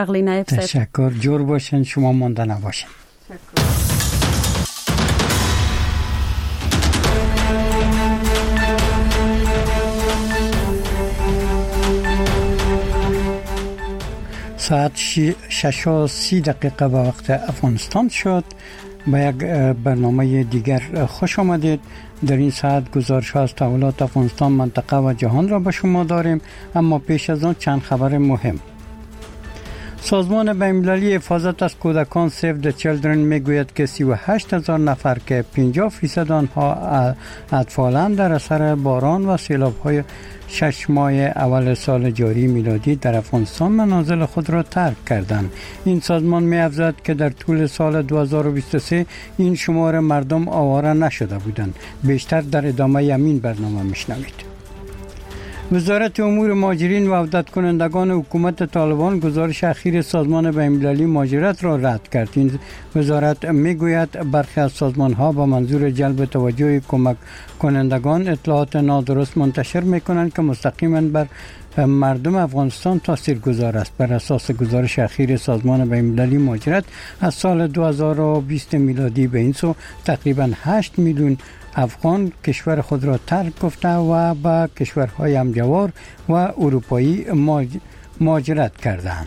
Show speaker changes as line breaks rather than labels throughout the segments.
تشکر. جور باشین، شما مانده نباشین. ساعت 6:30 به وقت افغانستان شد. با یک برنامه دیگر خوش آمدید. در این ساعت گزارش ها از تحولات افغانستان، منطقه و جهان را به شما داریم، اما پیش از آن چند خبر مهم. سازمان بین‌المللی حفاظت از کودکان سیو د چیلدرن میگوید که 38,000 نفر که 50% آنها اطفالند در اثر باران و سیلاب‌های 6 ماه اول سال جاری میلادی در افغانستان منازل خود را ترک کردند. این سازمان می‌افزاید که در طول سال 2023 این شمار مردم آواره نشده بودند. بیشتر در ادامه همین برنامه میشنوید. وزارت امور مهاجرین و عودت کنندگان حکومت طالبان گزارش اخیر سازمان بین‌المللی مهاجرت را رد کرد. این وزارت میگوید برخی از سازمان‌ها با منظور جلب توجه کمک کنندگان اطلاعات نادرست منتشر می‌کنند که مستقیما بر مردم افغانستان تاثیرگذار است. بر اساس گزارش اخیر سازمان بین‌المللی مهاجرت از سال 2020 میلادی به این سو تقریباً 8 میلیون افغان کشور خود را ترک گفته و به کشورهای همجوار و اروپایی مهاجرت کردند.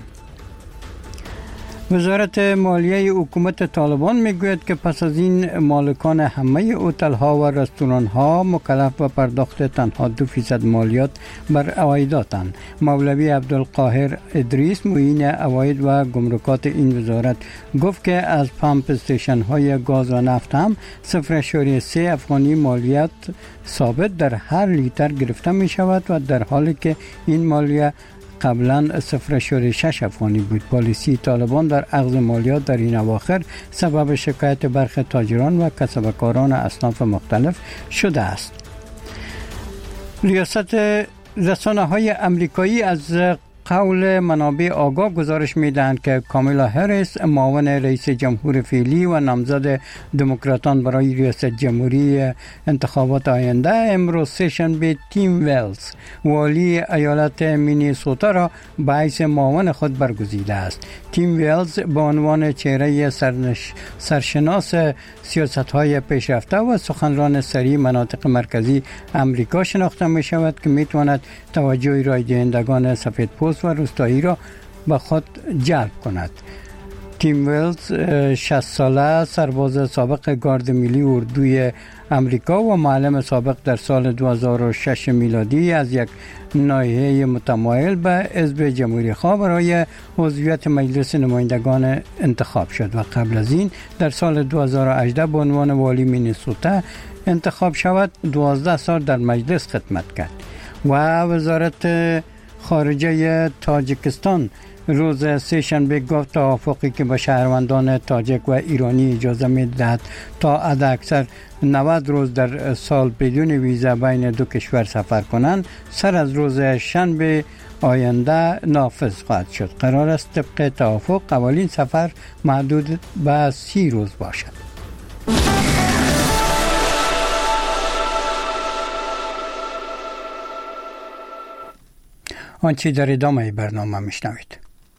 وزارت مالیه حکومت طالبان میگوید که پس از این مالکان همه هتل‌ها و رستوران‌ها مکلف به پرداخت تنها 2% مالیات بر عوایداتند. مولوی عبدالقاهر ادریس معین عواید و گمرکات این وزارت گفت که از پمپ استیشن‌های گاز و نفت هم 0.3 افغانی مالیات ثابت در هر لیتر گرفته می شود و در حالی که این مالیه قبلا 0.6 افغانی بود. پالیسی طالبان در اخذ مالیات در این اواخر سبب شکایت برخی تاجران و کسبکاران اصناف مختلف شده است. ریاست رسانه‌های امریکایی از قول منابع آگاه گزارش می‌دهند که کامیلا هریس معاون رئیس جمهور فعلی و نامزد دموکراتان برای ریاست جمهوری انتخابات آینده امروز سه‌شنبه تیم ویلز والی ایالت مینیسوتا را به حیث معاون خود برگزیده است. تیم ویلز به عنوان چهره سرشناس سیاست‌های پیشرفته و سخنران سریع مناطق مرکزی امریکا شناخته می‌شود که می‌تواند توجه رای دهندگان سفیدپوست و روستایی را به خود جلب کند. تیم ویلز 60 ساله سرباز سابق گارد ملی اردوی امریکا و معلم سابق در سال 2006 میلادی از یک ناحیه متمایل به حزب جمهوری خواه برای عضویت مجلس نمایندگان انتخاب شد و قبل از این در سال 2018 به عنوان والی مینیسوتا انتخاب شود. 12 سال در مجلس خدمت کرد. و وزارت خارجه تاجیکستان روز سه‌شنبه گفت توافقی که به شهروندان تاجیک و ایرانی اجازه می‌دهد تا حداکثر 90 روز در سال بدون ویزا بین دو کشور سفر کنند سر از روز شنبه آینده نافذ خواهد شد. قرار است طبق توافق اولین سفر محدود به 30 روز باشد. آنچه در ادامه برنامه میشنوید.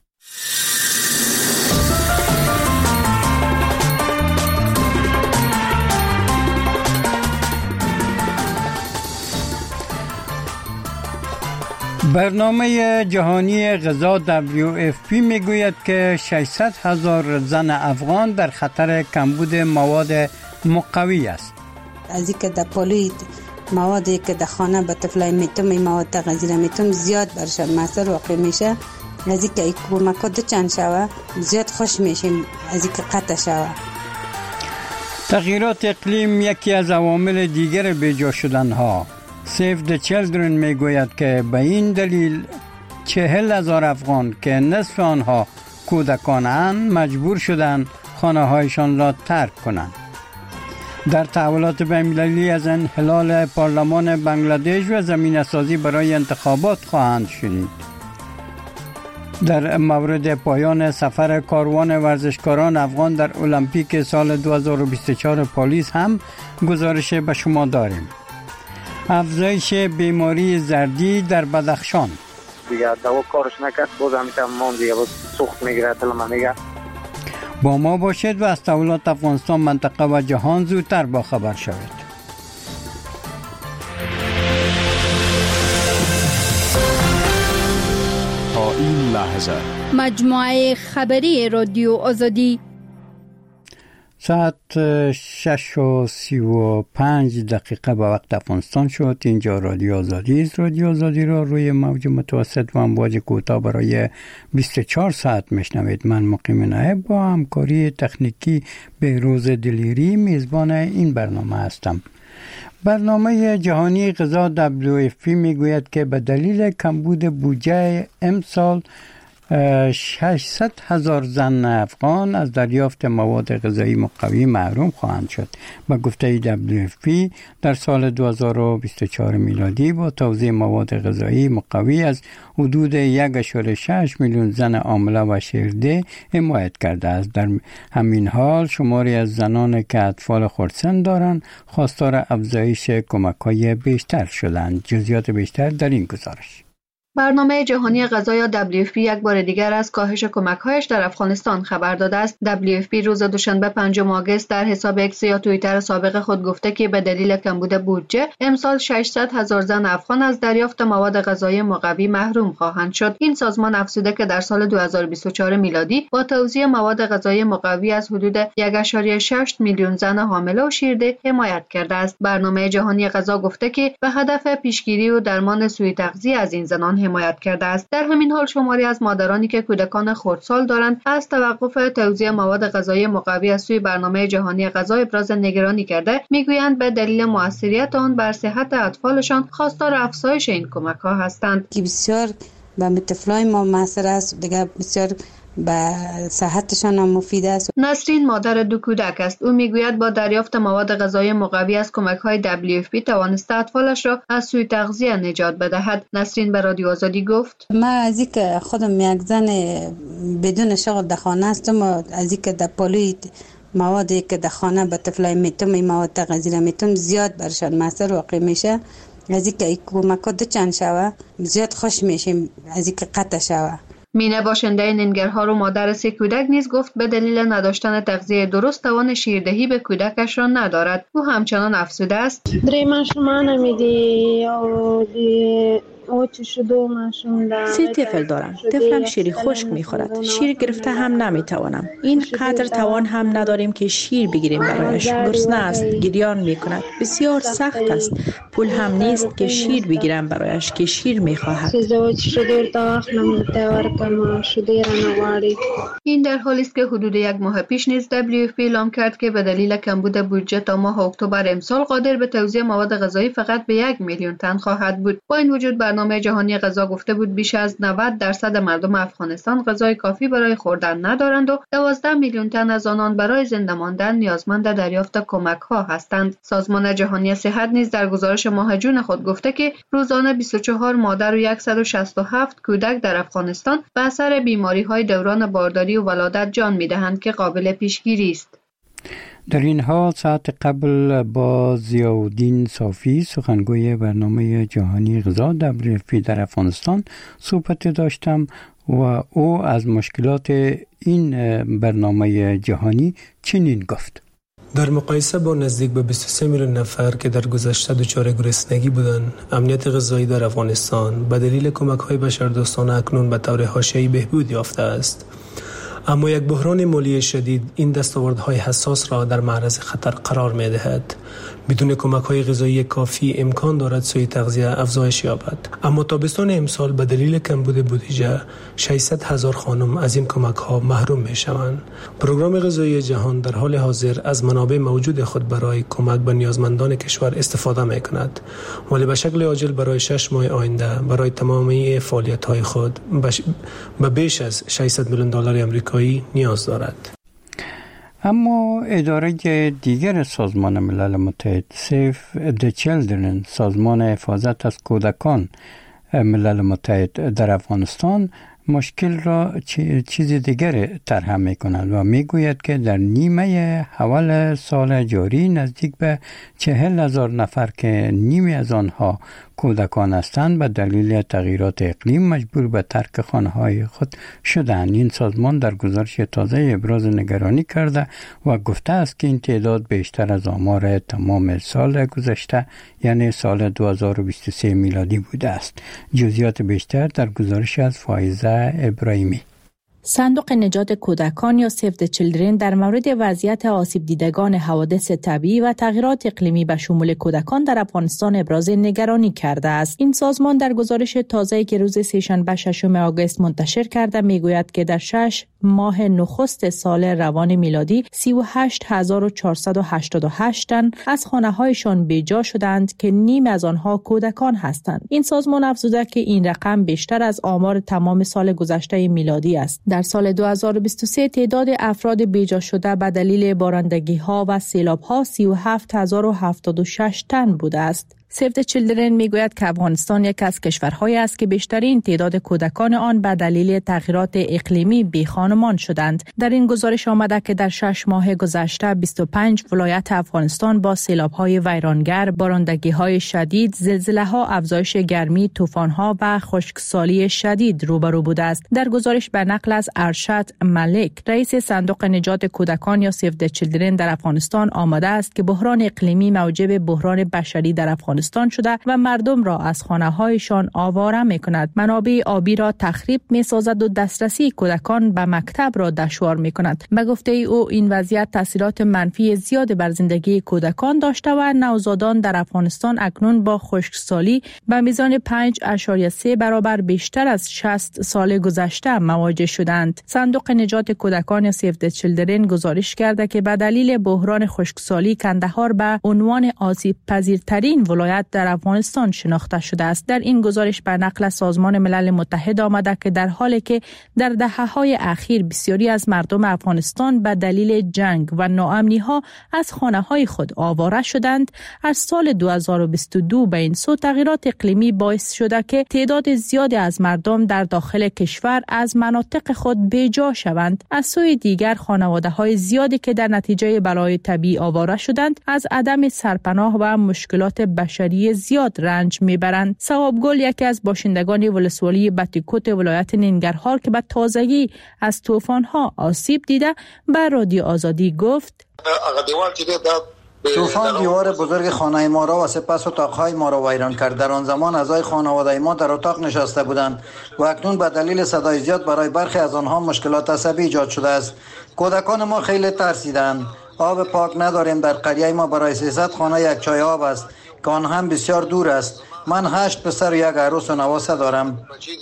برنامه جهانی غذا WFP میگوید که 600,000 زن افغان در خطر کمبود مواد مقوی است.
از اینکه در پالوی موادی که در خانه به طفلای میتون مواد غذایی میتون زیاد برشد مسئله واقع میشه. از اینکه کمکات چند شوه زیاد خوش میشیم از اینکه قطع شوه.
تغییرات اقلیم یکی از عوامل دیگر بیجا شدن ها. سیو د چیلدرن میگوید که به این دلیل 40,000 افغان که نصف آنها کودکانند مجبور شدند خانه هایشان را ترک کنند. در تحولات بین‌المللی از انحلال پارلمان بنگلادش و زمینه‌سازی برای انتخابات خواهند شنید. در مورد پایان سفر کاروان ورزشکاران افغان در المپیک سال 2024 پاریس هم گزارش به شما داریم. افزایش بیماری زردی در بدخشان.
دیگه دوا کارش نکرد باز همیشه مان دیگه باز سوخت میگیره تلم میگه.
با ما باشید و از تحولات افغانستان، منطقه و جهان زودتر با خبر شوید.
تا این لحظه
مجموعه خبری رادیو آزادی
ساعت 6:35 به وقت افغانستان شد. اینجا رادیو آزادی است. رادیو آزادی را روی موج متوسط و امواج کوتاه برای 24 ساعت میشنوید. من مقیم نایب با همکاری تکنیکی بهروز دلیری میزبان این برنامه هستم. برنامه جهانی غذا WFP میگوید که به دلیل کمبود بودجه امسال 600,000 زن افغان از دریافت مواد غذایی مقوی محروم خواهند شد. به گفته WFP در سال 2024 میلادی با توزیع مواد غذایی مقوی از حدود 1.6 میلیون زن حامله و شیرده حمایت کرده است. در همین حال شماری از زنان که اطفال خردسن دارند خواستار افزایش کمک‌های بیشتر شدند. جزئیات بیشتر در این گزارش.
برنامه جهانی غذا یا WFP یک بار دیگر از کاهش کمک‌هایش در افغانستان خبر داده است. WFP روز دوشنبه 5 آگوست در حساب اکس یا توییتر سابق خود گفته که به دلیل کمبود بودجه امسال 600,000 زن افغان از دریافت مواد غذایی مقوی محروم خواهند شد. این سازمان افزوده که در سال 2024 میلادی با توزیع مواد غذایی مقوی از حدود 1.6 میلیون زن حامله و شیرده حمایت کرده است. برنامه جهانی غذا گفته که به هدف پیشگیری و درمان سوء تغذیه از این زنان حمایت کرده است. در همین حال شماری از مادرانی که کودکان خردسال دارند از توقف توزیع مواد غذایی مقوی از سوی برنامه جهانی غذا ابراز نگرانی کرده میگویند به دلیل موثریت آن بر صحت اطفالشان خواستار افزایش این کمک‌ها هستند.
که بسیار به طفلای ما موثر است، دیگه بسیار به صحتشان هم مفید است.
نسرین مادر 2 کودک است. او میگوید با دریافت مواد غذایی مقوی از کمک‌های WFP توانسته اطفالش را از سوء تغذیه نجات بدهد. نسرین به رادیو آزادی گفت:
من از اینکه خودم یک زن بدون شغل در خانه هستم و از اینکه در پالوی موادی که در خانه به طفلای میتم مواد تغذیه میتم زیاد برشان موثر واقع میشه. از اینکه کمک‌ها چند شوه زیاد خوش میشیم از اینکه قطع شوه.
مینه باشنده ننگرهار و مادر 3 کودک نیز گفت به دلیل نداشتن تغذیه درست توان شیردهی به کودکش را ندارد. او همچنان افزوده است:
3 طفل دارم. طفلم شیر خشک میخورد. شیر گرفته هم نمیتوانم. این قدر توان هم نداریم که شیر بگیریم برایش. گرسنه است، گریان میکند. بسیار سخت است. پول هم نیست که شیر بگیرم برایش که شیر میخواهد.
این در حالی است که حدود 1 ماه پیش نیز WFP اعلام کرد که به دلیل کمبود بودجه تا ماه اکتبر امسال قادر به توزیع مواد غذایی فقط به 1 میلیون تن خواهد بود. با این وجود برنامه جهانی غذا گفته بود بیش از 90% مردم افغانستان غذای کافی برای خوردن ندارند و 12 میلیون تن از آنان برای زنده ماندن نیازمند دریافت کمک‌ها هستند. سازمان جهانی صحت نیز در گزارش ماه جون خود گفته که روزانه 24 مادر و 167 کودک در افغانستان به اثر بیماری‌های دوران بارداری و ولادت جان می‌دهند که قابل پیشگیری است.
در این حال ساعت قبل با ضیاءالدین صافی سخنگوی برنامه جهانی غذا WFP در افغانستان صحبت داشتم و او از مشکلات این برنامه جهانی چنین گفت:
در مقایسه با نزدیک به 23 میلیون نفر که در گذشته دچار گرسنگی بودند، امنیت غذایی در افغانستان به دلیل کمک‌های بشردوستانه اکنون به طور حاشیه‌ای بهبود یافته است. اما یک بحران مالی شدید این دستاوردهای حساس را در معرض خطر قرار می‌دهد. بدون کمک‌های غذایی کافی امکان دارد سوء تغذیه افزایش یابد. اما تابستان امسال به دلیل کمبود بودجه 600,000 خانم از این کمک‌ها محروم می‌شوند. پروگرام غذایی جهان در حال حاضر از منابع موجود خود برای کمک به نیازمندان کشور استفاده می‌کند، ولی به شکل عاجل برای 6 ماه آینده برای تمامی فعالیت‌های خود به بیش از 600 میلیون دلار آمریکایی نیاز دارد.
اما اداره دیگر سازمان ملل متحد Save the Children، سازمان حفاظت از کودکان ملل متحد در افغانستان، مشکل را چیز دیگر طرح می‌کند و میگوید که در نیمه اول سال جاری نزدیک به 40,000 نفر که نیمی از آنها کودکان هستند به دلیل تغییرات اقلیم مجبور به ترک خانه‌های خود شدند. این سازمان در گزارش تازه ابراز نگرانی کرده و گفته است که این تعداد بیشتر از آمار تمام سال گذشته یعنی سال 2023 میلادی بوده است. جزئیات بیشتر در گزارش از فائزه ابراهیمی.
صندوق نجات کودکان یا سیو د چیلدرن در مورد وضعیت آسیب دیدگان حوادث طبیعی و تغییرات اقلیمی به شمول کودکان در افغانستان ابراز نگرانی کرده است. این سازمان در گزارش تازه‌ای که روز سه‌شنبه 6 آگوست منتشر کرده میگوید که در 6 ماه نخست سال روان میلادی 38488 تن از خانه‌هایشان بیجا شدند که نیم از آنها کودکان هستند. این سازمان افزوده که این رقم بیشتر از آمار تمام سال گذشته میلادی است. در سال 2023 تعداد افراد بیجا شده به دلیل بارندگی‌ها و سیلاب‌ها 37076 تن بوده است. سیو د چیلدرن میگوید که افغانستان یک از کشورهایی است که بیشترین تعداد کودکان آن به دلیل تغییرات اقلیمی بیخانمان شدند. در این گزارش آمده که در 6 ماه گذشته 25 ولایت افغانستان با سیلاب‌های ویرانگر، بارندگی‌های شدید، زلزله‌ها، افزایش گرمی، طوفان‌ها و خشکسالی شدید روبرو بوده است. در گزارش به نقل از ارشد ملک، رئیس صندوق نجات کودکان یا سیو د چیلدرن در افغانستان آمده است که بحران اقلیمی موجب بحران بشری در افغانستان شده و مردم را از خانه‌هایشان آواره می‌کند. منابع آبی را تخریب می‌سازد و دسترسی کودکان به مکتب را دشوار می‌کند. به گفته او این وضعیت تاثیرات منفی زیاد بر زندگی کودکان داشته و نوزادان در افغانستان اکنون با خشکسالی به میزان 5.3 برابر بیشتر از 60 سال گذشته مواجه شدند. صندوق نجات کودکان سیو د چیلدرن گزارش کرده که به دلیل بحران خشکسالی کندهار به عنوان آسیب پذیرترین ولایت در افغانستان شناخته شده است. در این گزارش به نقل سازمان ملل متحد آمده که در حالی که در دهه‌های اخیر بسیاری از مردم افغانستان به دلیل جنگ و ناامنی‌ها از خانه‌های خود آواره شدند، از سال 2022 به این سو تغییرات اقلیمی باعث شده که تعداد زیادی از مردم در داخل کشور از مناطق خود بیجا شوند. از سوی دیگر خانواده‌های زیادی که در نتیجه بلای طبیعی آواره شدند از عدم سرپناه و مشکلات بشری زیاد رنج میبرند. ثواب گل یکی از باشندگان ولسوالی بطیکوت ولایت ننگرهار که به تازگی از طوفان‌ها آسیب دیده به رادیو آزادی گفت:
طوفان دیوار بزرگ خانه ما را و سپس اتاقهای ما را ویران کرد. در آن زمان اعضای خانواده ما در اتاق نشسته بودند و اکنون به دلیل صدای زیاد برای برخی از آنها مشکلات عصبی ایجاد شده است. کودکان ما خیلی ترسیدند. آب پاک نداریم. در قریه ما برای 300 خانه یک چای آب است که آن هم بسیار دور است. من 8 پسر و یک عروس و نواسه دارم.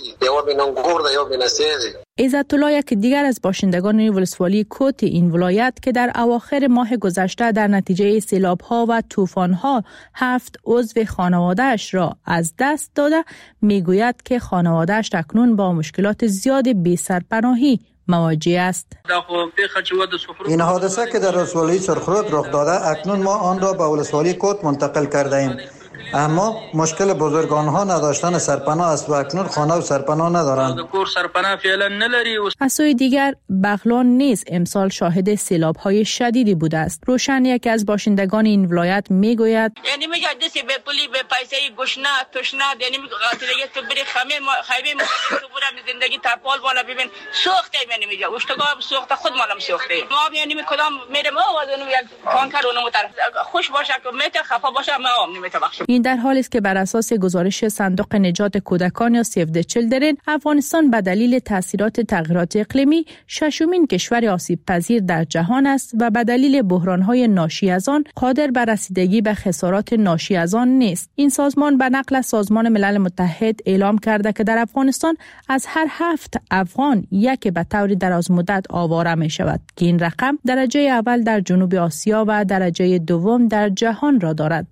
عزت الله یک دیگر از باشندگان ولسوالی کوت این ولایت که در اواخر ماه گذشته در نتیجه سیلاب‌ها و طوفان‌ها 7 عضو خانواده‌اش را از دست داده میگوید که خانواده‌اش اکنون با مشکلات زیاد بی‌سرپناهی مواجه است.
این حادثه که در ولسوالی سرخرود رخ داده اکنون ما آن را به ولسوالی کوت منتقل کرده ایم. اما مشکل بزرگ آنها نداشتن سرپناه است و اکنون خانه و سرپناه ندارند.
از سوی دیگر بغلان نیز امسال شاهد سیلاب‌های شدیدی بوده است. روشن یک از باشندگان این ولایت میگوید:
یعنی میگه دستی به پولی به پیسه گشنه تشنه یعنی میگه قاتلیت تو بری خیمه تو برم زندگی تپال بالا ببین سوخته یعنی میگه اشتگاه سوخته خود مالم سوخته ما یعنی کدام میرم آوازونو یک کانکر اونم طرف خوش باشه که میته خفا باشه ما نمیته بخش.
این در حالی است که بر اساس گزارش صندوق نجات کودکان یا سیو د چیلدرن افغانستان به دلیل تاثیرات تغییرات اقلیمی ششمین کشور آسیب پذیر در جهان است و به دلیل بحران‌های ناشی از آن قادر بر رسیدگی به خسارات ناشی از آن نیست. این سازمان به نقل از سازمان ملل متحد اعلام کرده که در افغانستان از هر 7 افغان یک به طور دراز مدت آواره می شود که این رقم درجه اول در جنوب آسیا و درجه دوم در جهان را دارد.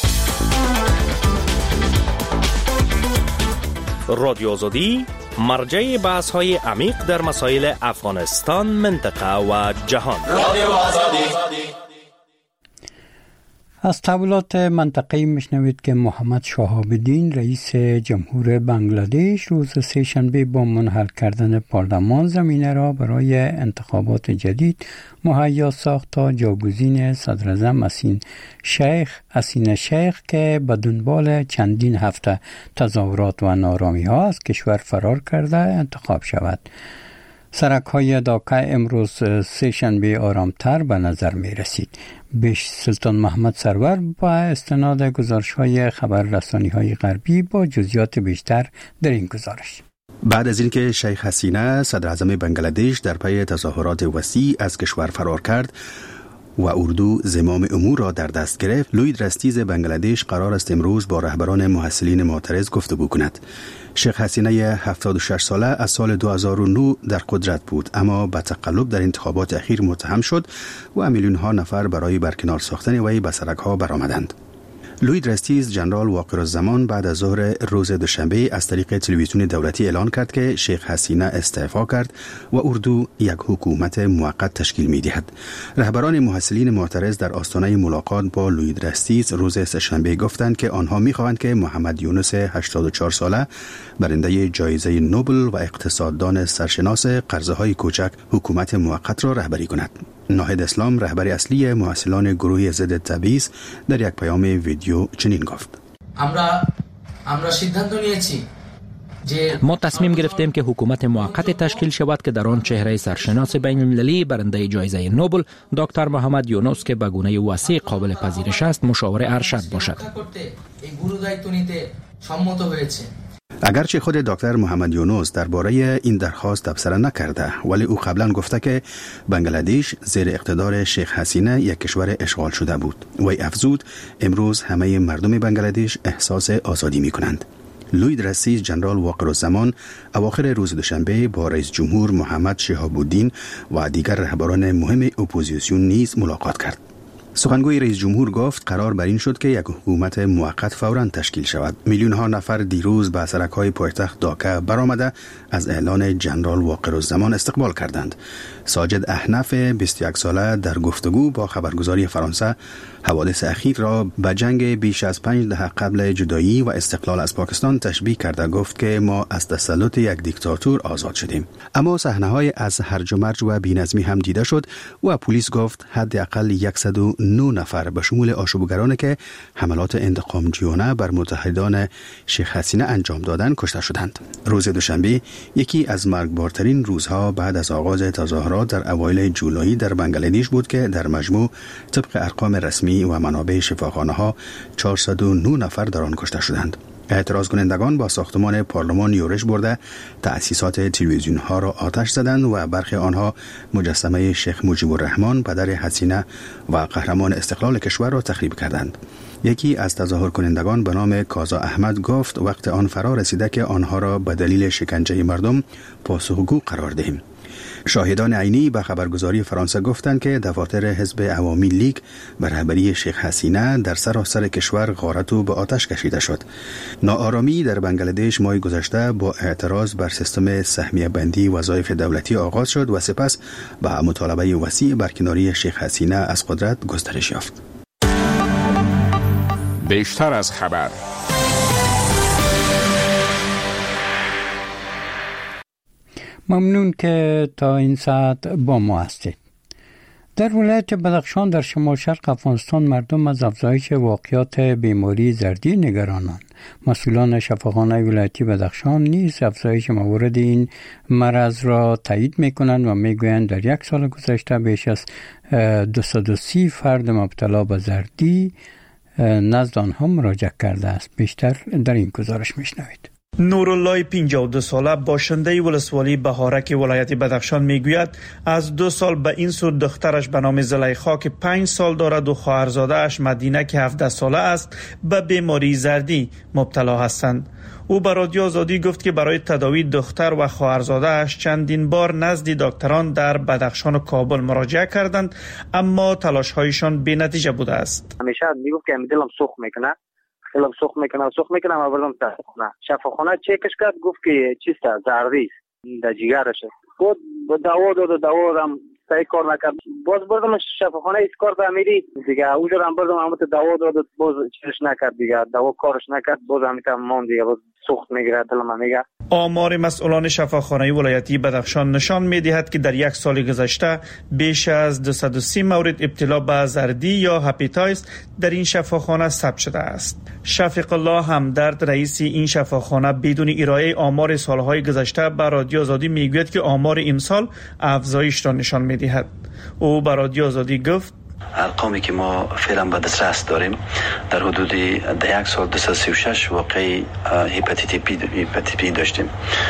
رادیو آزادی مرجع بحث‌های عمیق در مسائل افغانستان، منطقه و جهان. رادیو آزادی.
از تحولات منطقه‌ای میشنوید که محمد شهاب الدین رئیس جمهور بنگلادش روز سه‌شنبه با منحل کردن پارلمان زمینه را برای انتخابات جدید مهیا ساخت تا جاگزین صدراعظم حسین شیخ که به دنبال چندین هفته تظاهرات و نارامی‌ها از کشور فرار کرده انتخاب شود. سرک‌های داکا امروز سه‌شنبه آرامتر به نظر می رسید. بیش سلطان محمد سرور با استناد گزارش‌های خبررسانی‌های غربی با جزئیات بیشتر در این گزارش.
بعد از اینکه شیخ حسینه صدراعظم بنگلادش در پی تظاهرات وسیع از کشور فرار کرد و اردو زمام امور را در دست گرفت، لوید رستیز بنگلادش قرار است امروز با رهبران محصلین معترض گفتگو کند. شیخ حسینه 76 ساله از سال 2009 در قدرت بود، اما به تقلب در انتخابات اخیر متهم شد و میلیون‌ها نفر برای برکنار ساختن وی به سرک‌ها برآمدند. لوید رستیز جنرال واقرالزمان بعد از ظهر روز دوشنبه از طریق تلویزیون دولتی اعلان کرد که شیخ حسینه استعفا کرد و اردو یک حکومت موقت تشکیل می‌دهد. رهبران محصلین معترض در آستانه ملاقات با لوید رستیز روز سه‌شنبه گفتند که آنها می‌خواهند که محمد یونس 84 ساله برنده جایزه نوبل و اقتصاددان سرشناس قرضه‌های کوچک حکومت موقت را رهبری کند. ناهید اسلام رهبر اصلی محصلان گروه ضد تبعیض در یک پیام ویدیو چنین گفت:
ما تصمیم گرفتیم که حکومت موقت تشکیل شود که در آن چهره سرشناس بین المللی برنده جایزه نوبل دکتر محمد یونس که به گونه وسیع قابل پذیرش است مشاور ارشد باشد.
اگرچه خود دکتر محمد یونس درباره این درخواست تبصره نکرده، ولی او قبلا گفته که بنگلادش زیر اقتدار شیخ حسینه یک کشور اشغال شده بود. وی افزود امروز همه مردم بنگلادش احساس آزادی می کنند. لوید رستیز جنرال واقرالزمان اواخر روز دوشنبه با رئیس جمهور محمد شهاب الدین و دیگر رهبران مهم اپوزیسیون نیز ملاقات کرد. سخنگوی رئیس جمهور گفت قرار بر این شد که یک حکومت موقت فوراً تشکیل شود. میلیون‌ها نفر دیروز به سرک‌های پایتخت داکا برآمده از اعلان جنرال واقرالزمان استقبال کردند. ساجد احنف 21 ساله در گفتگو با خبرگزاری فرانسه حوادث اخیر را به جنگ بیش از 5 دهه قبل جدایی و استقلال از پاکستان تشبیه کرده گفت که ما از تسلط یک دیکتاتور آزاد شدیم. اما صحنه‌های از هرج و مرج و بی‌نظمی هم دیده شد و پلیس گفت حداقل 109 نفر به شمول آشوبگرانی که حملات انتقامجویانه بر متحدان شیخ حسینه انجام دادند کشته شدند. روز دوشنبه یکی از مرگبارترین روزها بعد از آغاز تظاهرات در اوایل جولای در بنگلادش بود که در مجموع طبق ارقام رسمی و منابع شفاخانه‌ها 409 نفر در آن کشته شدند. اعتراض کنندگان با ساختمان پارلمان یورش برده تأسیسات تلویزیون ها را آتش زدند و برخی آنها مجسمه شیخ مجیب الرحمن پدر حسینه و قهرمان استقلال کشور را تخریب کردند. یکی از تظاهر کنندگان به نام کازا احمد گفت وقت آن فرا رسیده که آنها را به دلیل شکنجه مردم پاسخگو قرار دهیم. شاهدان عینی به خبرگزاری فرانسه گفتند که دفاتر حزب عوامی لیگ به رهبری شیخ حسینه در سراسر کشور غارت و به آتش کشیده شد. ناآرامی در بنگلادش ماه گذشته با اعتراض بر سیستم سهمیه بندی وظایف دولتی آغاز شد و سپس به مطالبه وسیع برکناری شیخ حسینه از قدرت گسترش یافت.
بیشتر از خبر.
ممنون که تا این ساعت با ما هستید. در ولایت بدخشان در شمال شرق افغانستان مردم از افزایش واقعات بیماری زردی نگرانند. مسئولان شفاخانه ولایتی بدخشان نیز افزایش موارد این مرض را تایید می‌کنند و می‌گویند در یک سال گذشته بیش از 230 فرد مبتلا به زردی نزد آنها مراجعه کرده است. بیشتر در این گزارش می‌شنوید.
نورالله 52 ساله باشنده ولسوالی بهارک ولایت بدخشان میگوید از 2 سال به این سو دخترش به نام زلیخا که 5 سال دارد و خواهرزاده اش مدینه که 17 ساله است به بیماری زردی مبتلا هستند. او به رادیو آزادی گفت که برای تداوی دختر و خواهرزاده اش چندین بار نزد دکتران در بدخشان و کابل مراجعه کردند اما تلاش هایشان بی نتیجه بوده است.
همیشه میگفت که دلم سوخت میکنه سوخت میکنم و بردم شفاخانه. شفاخانه چکش کرد گفت که چیست زردی است در جگرشه. خود دوا داد هم صحیح کار نکرد. باز بردم شفاخانه اسکار امیری دیگه اونجا هم بردم همون دوا داد باز چیزش نکرد دیگه دوا کارش نکرد باز همیشه مان دیگه باز سوخت میگیره دلم میگه.
آمار مسئولان شفاخانه ولایتی بدخشان نشان میدهد که در یک سال گذشته بیش از 230 مورد ابتلا به زردی یا هپاتیتیس در این شفاخانه ثبت شده است. شفیق الله همدرد رئیس این شفاخانه بدون ارائه آمار سالهای گذشته به رادیو آزادی میگوید که آمار امسال افزایش را نشان میدهد. او به رادیو آزادی گفت
ارقامی که ما فعلا به دسترس داریم در حدود در یک سال 236 واقع هپاتیت بی داشتیم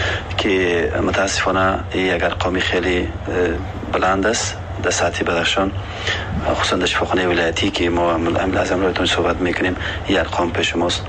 که متاسفانه یک ارقامی خیلی بلند است در سطح بدخشان، خصوصا در شفاخانه ولایتی که ما از امروزتون صحبت میکنیم این ارقام پیش ماست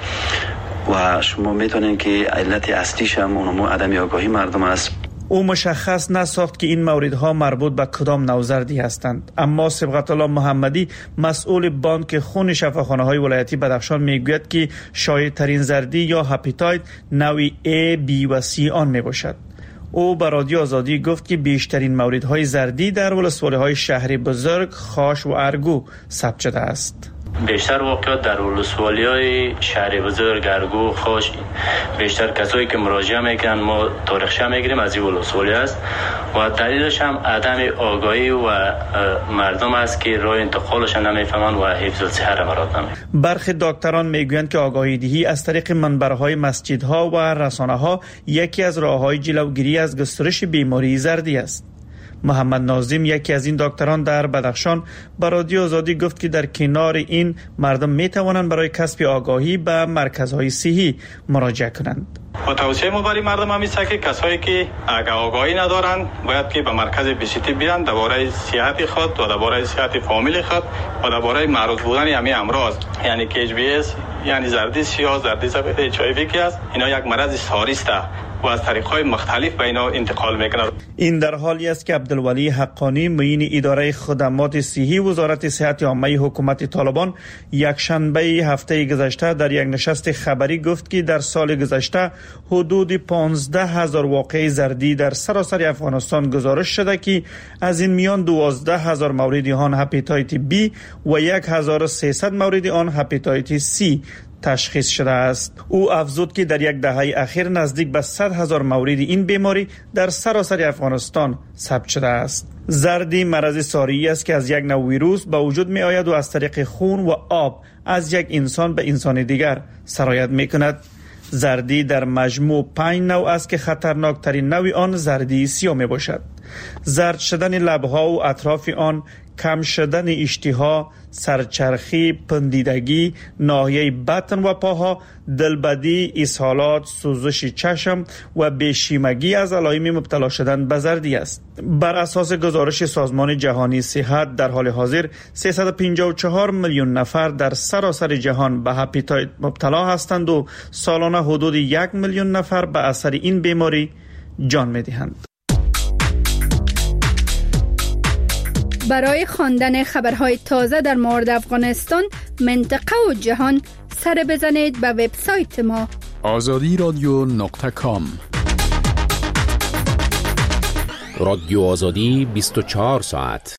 و شما میتونین که علت اصلیش هم اونمو عدم آگاهی مردم است.
او مشخص نساخت که این موردها مربوط به کدام نوع زردی هستند، اما صبغت الله محمدی مسئول بانک خون شفاخانه های ولایتی بدخشان میگوید که شایع ترین زردی یا هپاتیت نوع A، B و C آن می باشد. او به رادیو آزادی گفت که بیشترین موردهای زردی در ولسوالی‌های شهری بزرگ، خاش و ارگو ثبت شده است.
بیشتر واقعات در ولسوالی‌های شهر بزرگ، ارگو، خاش، بیشتر کسایی که مراجعه میکنن ما تاریخچه میگیریم از این ولسوالی است و دلیلش هم عدم آگاهی و مردم است که راه انتقالش نمیفهمند و حفظ الصحه را مراعات نمیکنند.
برخی دکتران میگویند که آگاهی دهی از طریق منبرهای مسجدها و رسانه‌ها یکی از راه‌های جلوگیری از گسترش بیماری زردی است. محمد ناظم یکی از این دکتران در بدخشان به رادیو آزادی گفت که در کنار این مردم می توانند برای کسب آگاهی به مرکزهای صحی مراجعه کنند.
و توصیه ما برای مردم هم است که کسایی که اگر آگاهی ندارند باید که به مرکز بی‌سی بیان درباره صحت خود و درباره صحت فامیل خود و درباره معروض بودن همین امراض یعنی که HBS یعنی زردی سیاه، زردی سفید، HIV که است اینا یک مرض ساری است و از طریق‌های مختلف به اینا انتقال می‌کنند.
این در حالی است که عبدالولی حقانی معین اداره خدمات صحی وزارت صحت عامه حکومت طالبان یک شنبه هفته گذشته در یک نشست خبری گفت که در سال گذشته حدود 15,000 واقعه زردی در سراسر افغانستان گزارش شده که از این میان 12,000 مورد آن هپاتیت B و 1,300 مورد آن هپاتیت C تشخیص شده است. او افزود که در یک دهه اخیر نزدیک به 100,000 مورد این بیماری در سراسر افغانستان ثبت شده است. زردی مرض ساری است که از یک نوع ویروس به وجود می آید و از طریق خون و آب از یک انسان به انسان دیگر سرایت می کند. زردی در مجموع 5 نوع است که خطرناکترین نوع آن زردی سیاه می باشد. زرد شدن لبها و اطراف آن، کم شدن اشتها، سرچرخی، پندیدگی، ناحیه بطن و پاها، دلبدی، اسهالات، سوزش چشم و بیشیمگی از علائم مبتلا شدن به زردی است. بر اساس گزارش سازمان جهانی صحت در حال حاضر 354 میلیون نفر در سراسر جهان به هپاتیت مبتلا هستند و سالانه حدود 1 میلیون نفر به اثر این بیماری جان می‌دهند.
برای خواندن خبرهای تازه در مورد افغانستان، منطقه و جهان سر بزنید به وبسایت ما
azadiradyo.com.
رادیو آزادی 24 ساعت.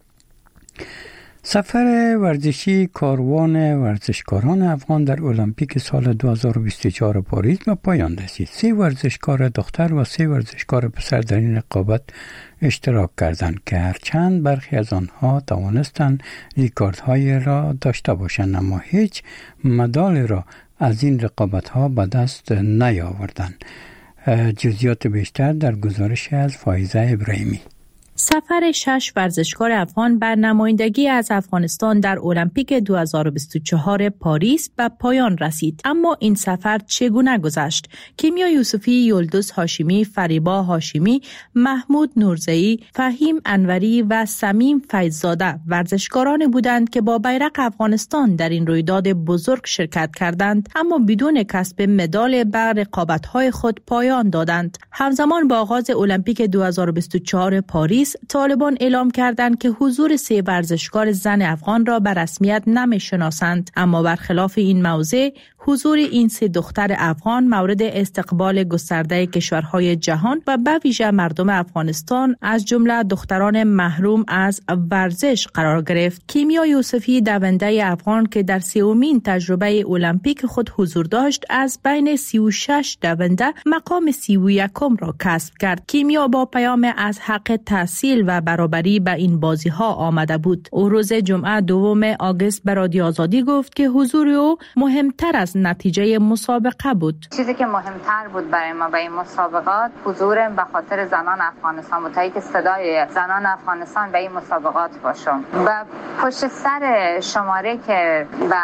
سفر ورزشی کاروان ورزشکاران افغان در المپیک سال 2024 پاریس به پایان رسید. 3 ورزشکار دختر و 3 ورزشکار پسر در این رقابت اشتراک کردند که هرچند برخی از آنها توانستند ریکاردهای را داشته باشند اما هیچ مدال را از این رقابت‌ها به دست نیاوردند. جزئیات بیشتر در گزارش از فائزه ابراهیمی.
سفر 6 ورزشکار افغان بر نمایندگی از افغانستان در المپیک 2024 پاریس به پایان رسید. اما این سفر چگونه گذشت؟ کیمیا یوسفی، یلدوز هاشمی، فریبا هاشمی، محمود نورزئی، فهیم انوری و سمیم فیض‌زاده ورزشکارانی بودند که با بیرق افغانستان در این رویداد بزرگ شرکت کردند اما بدون کسب مدال به رقابت‌های خود پایان دادند. همزمان با آغاز المپیک 2024 پاریس نیز طالبان اعلام کردند که حضور 3 ورزشکار زن افغان را به رسمیت نمی‌شناسند، اما برخلاف این موضع حضور این 3 دختر افغان مورد استقبال گسترده کشورهای جهان و به ویژه مردم افغانستان از جمله دختران محروم از ورزش قرار گرفت. کیمیا یوسفی دونده افغان که در 3مین تجربه المپیک خود حضور داشت از بین 36 دونده مقام 31 را کسب کرد. کیمیا با پیام از حق تحصیل و برابری به این بازی‌ها آمده بود. او روز جمعه 2 آگوست به رادیو آزادی گفت که حضور او مهمتر از نتیجه مسابقه بود.
چیزی که مهمتر بود برای ما به این مسابقات حضور به خاطر زنان افغانستان بود، تا اینکه صدای زنان افغانستان به این مسابقات باشم. و پشت سر شماره که به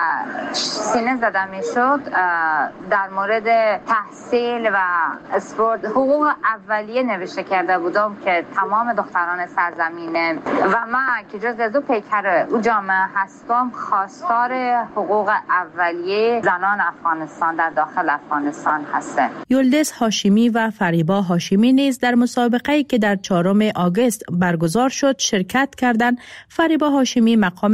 سینه زده میشد در مورد تحصیل و اسپورت حقوق اولیه نوشته کرده بودم که تمام دختران سرزمینه و من که جز از پیکر او جامعه هستم خواستار حقوق اولیه زنان افغانستان در داخل افغانستان هستند.
یلدز هاشمی و فریبا هاشمی نیز در مسابقه‌ای که در 4 آگوست برگزار شد شرکت کردند. فریبا هاشمی مقام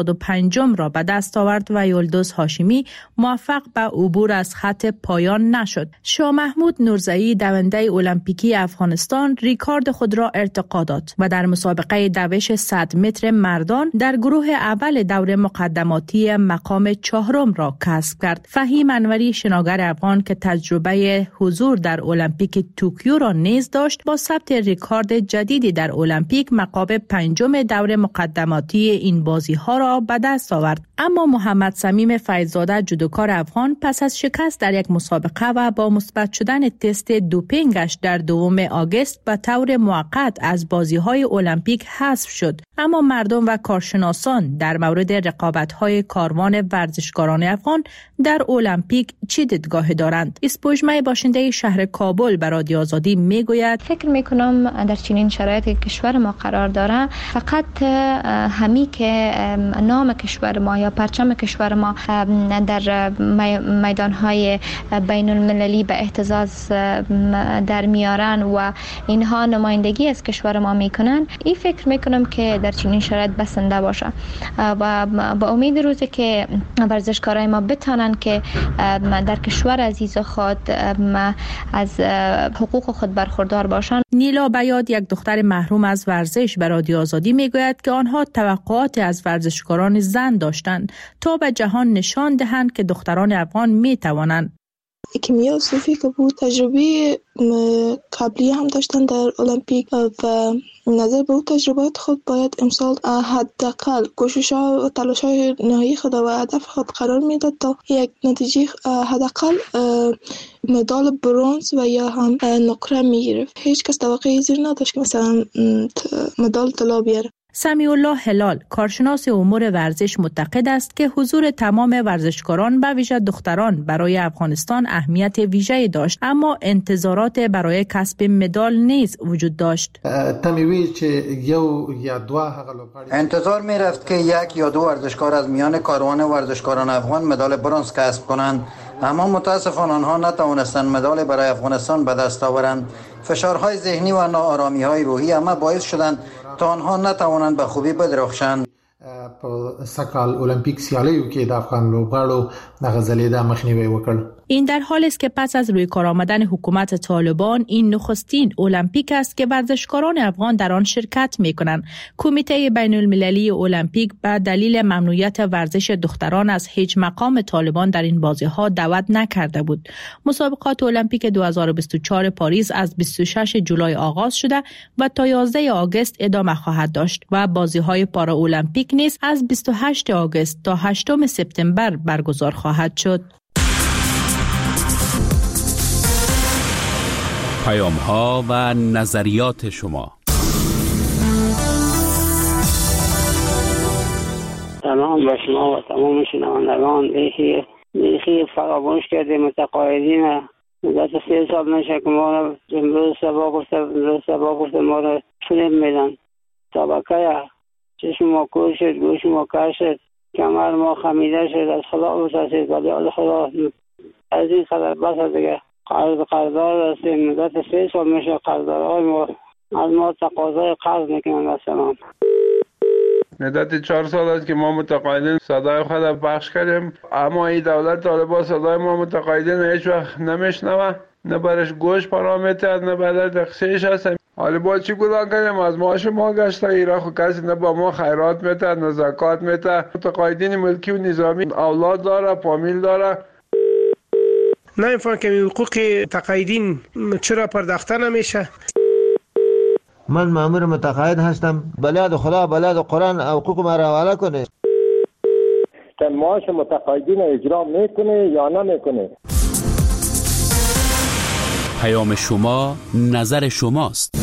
75 را به دست آورد و یلدز هاشمی موفق به عبور از خط پایان نشد. شاه محمود نورزئی دونده المپیکی افغانستان ریکارد خود را ارتقا داد و در مسابقه دوش 100 متر مردان در گروه اول دور مقدماتی مقام 4 را کسب کرد. فهیم انوری شناگر افغان که تجربه حضور در المپیک توکیو را نیز داشت با ثبت ریکارد جدیدی در المپیک مقام 5 دور مقدماتی این بازی‌ها را به دست آورد. اما محمد صمیم فیض‌زاده جودوکار افغان پس از شکست در یک مسابقه و با مثبت شدن تست دوپینگش در 2 آگوست به طور موقت از بازی‌های المپیک حذف شد. اما مردم و کارشناسان در مورد رقابت‌های کاروان ورزشکاران افغان در المپیک چه دیدگاهی دارند؟ اسپوجمه باشنده شهر کابل به رادیو آزادی میگوید
فکر میکنم در چنین شرایطی کشور ما قرار داره فقط همی که نام کشور ما یا پرچم کشور ما در میدانهای بین المللی به اهتزاز در میارن و اینها نمایندگی از کشور ما میکنن، این فکر میکنم که در چنین شرایط بسنده باشه و با امید روزی که ورزشکارای ما بتانن که در کشور عزیز خود از حقوق خود برخوردار باشند.
نیلا بیاد یک دختر محروم از ورزش به رادیو آزادی میگوید که آنها توقعات از ورزشکاران زن داشتند تا به جهان نشان دهند که دختران افغان میتوانند.
کیمیا یوسفی که بود تجربه قبلی هم داشتن در المپیک و نظر به اون تجربات خود باید امسال حداقل کوشش‌ها و تلاش‌های نهایی خود و هدف خود قرار میداد تا یک نتیجه حداقل مدال برنز و یا هم نقره میگرفت. هیچ کس توقعی زیر نداشت که مثلا مدال طلا بیاره.
سمیع الله هلال کارشناس امور ورزش معتقد است که حضور تمام ورزشکاران به ویژه دختران برای افغانستان اهمیت ویژه‌ای داشت، اما انتظارات برای کسب مدال نیز وجود داشت.
انتظار می رفت که 1 یا 2 ورزشکار از میان کاروان ورزشکاران افغان مدال برنز کسب کنند، اما متاسفانه آنها نتوانستند مدال برای افغانستان به دست آورند. فشارهای ذهنی و ناآرامی‌های روحی اما باعث شدند تا آنها نتوانند به خوبی بدرخشند.
په سکال المپیک سیالیو کې د افغان لوبغاړو د غزلیدا مخنیوي وکړ.
این در حالی است که پس از روی کار آمدن حکومت طالبان این نخستین المپیک است که ورزشکاران افغان در آن شرکت می‌کنند. کمیته بین المللی المپیک به دلیل ممنوعیت ورزش دختران از هیچ مقام طالبان در این بازی‌ها دعوت نکرده بود. مسابقات المپیک 2024 پاریس از 26 جولای آغاز شده و تا 11 آگوست ادامه خواهد داشت و بازی‌های پارا المپیک نیز از 28 آگوست تا 8 سپتامبر برگزار خواهد شد.
پیام‌ها و نظریات شما.
سلام به شما و تمام شنوندگان. بیخی فراموش کرده متقاعدین مدت 3 سال نشه که ما را امروز سبا گفته ما را فیلم میدن. طبقه چشم ما کور شد، گوش ما کر شد، کمر ما خمیده شد، از خدا بترسید ولی از خدا از این خبر بس دیگه قراردار هستیم. مدت 3 سال میشه قراردادهای ما از ما تقاضای قرض میکنن مثلا.
مدت 4 سال است که ما متقاعدین صدای خود پخش کردیم، اما این دولت طالبان صدای ما متقاعدین هیچ وقت نمیشنوه، نه برش گوش پناه میده نه برای تخصیص هست. حالا با چی گذار کنیم؟ از معاش ما گشته ایران خود کسی نه با ما خیرات میده نه زکات میده. متقاعدین ملکی و نظامی اولاد داره، فامیل داره.
نمیفهم که حقوق تقاعدین چرا پرداخته نمیشه؟
من مأمور متقاعد هستم، بلاد خدا بلاد قرآن حقوق ما را حواله کنه.
معاش متقاعدین اجرا میکنه یا نمیکنه؟
پیام شما نظر شماست.